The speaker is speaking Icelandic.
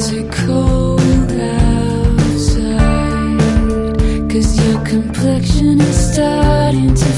Is it cold outside? 'Cause your complexion is starting to